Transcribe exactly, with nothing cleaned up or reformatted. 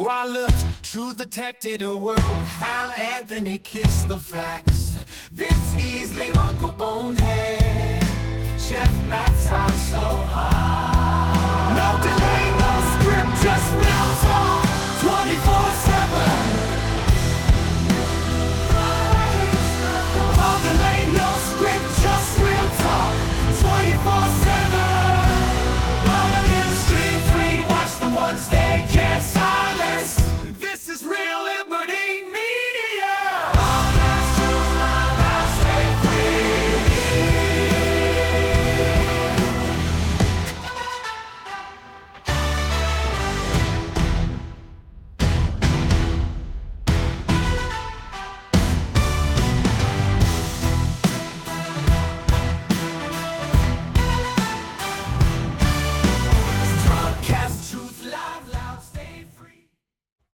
While the truth detected a world, Hal Anthony kissed the facts. Vince Easley, Uncle Bonehead, Chef Matt's house so high. No delay, no script, just melts on.